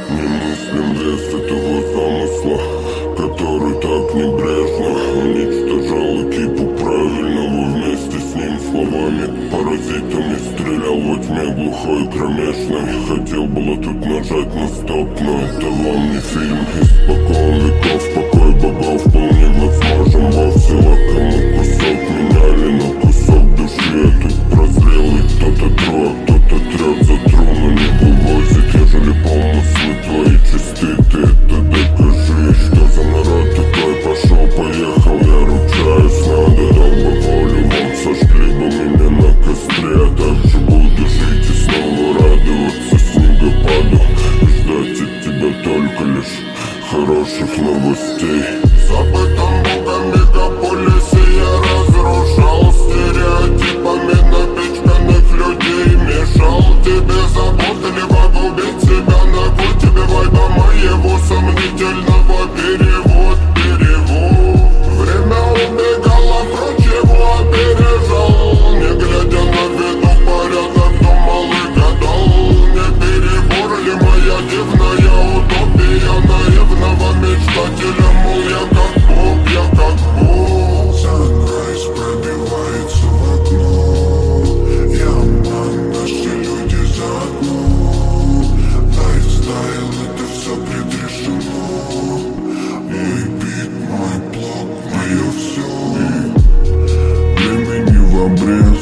Не мыслим вес этого замысла, который так небрежно уничтожал экипу правильного вместе с ним словами. Паразитами стрелял во тьме глухой и кромешной. Хотел было тут нажать на стоп, но это вам не фильм. Испокон веков покой богов вполне возможен вовсе. Лакомый кусок меняли на кусок души. Я тут прозрел, и кто-то тру, а кто-то трет за труну. Не вывозит, ежели помыслы твои чисты. Ты это докажи, что за народ такой. Пошел, поехал, я ручаюсь. Надо дал бы волю вам, сожгли бы меня на костре. Я также буду жить и снова радоваться снегопаду и ждать от тебя только лишь хороших новостей. Забытым богом мегаполисе я разрушал стереотипами напичканных людей. Мешал тебе заботливо губить себя. На кой тебе вайба моего сомнительного перевод. Время убегало, прочь его опережал. Не глядя на виду порядок, думал и гадал. Не перебор ли моя дивная утопия наивного мечтателя? Мол, я как Бог, я как Бог. Sunrise пробивается в окно. Я обман, наши люди заодно. Лайфстайл, это все предрешено. Мой бит, мой блог, мое все. Времени в обрез.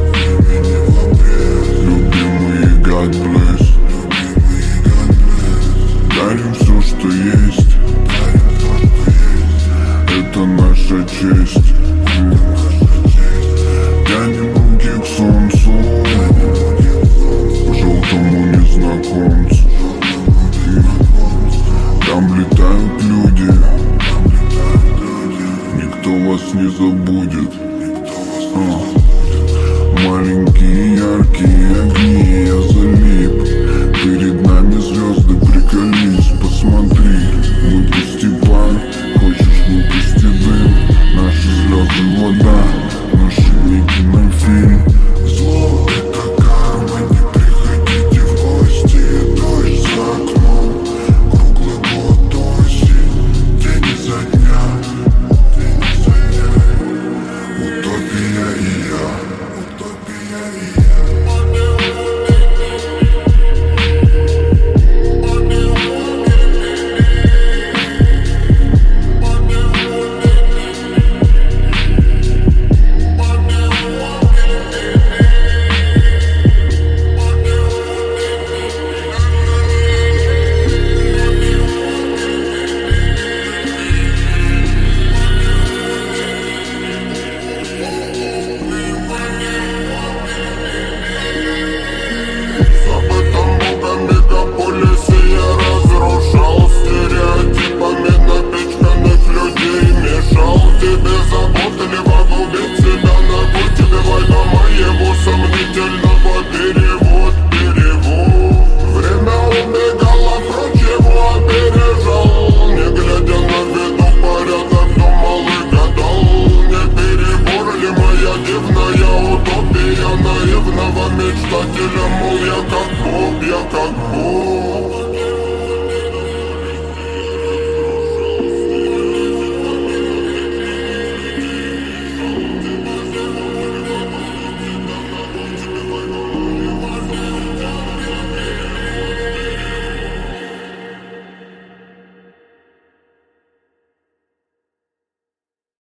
Любимый God bless. Дарим все, что есть. Это наша честь. Тянем руки к солнцу, к желтому незнакомцу. Там летают люди, никто вас не забудет.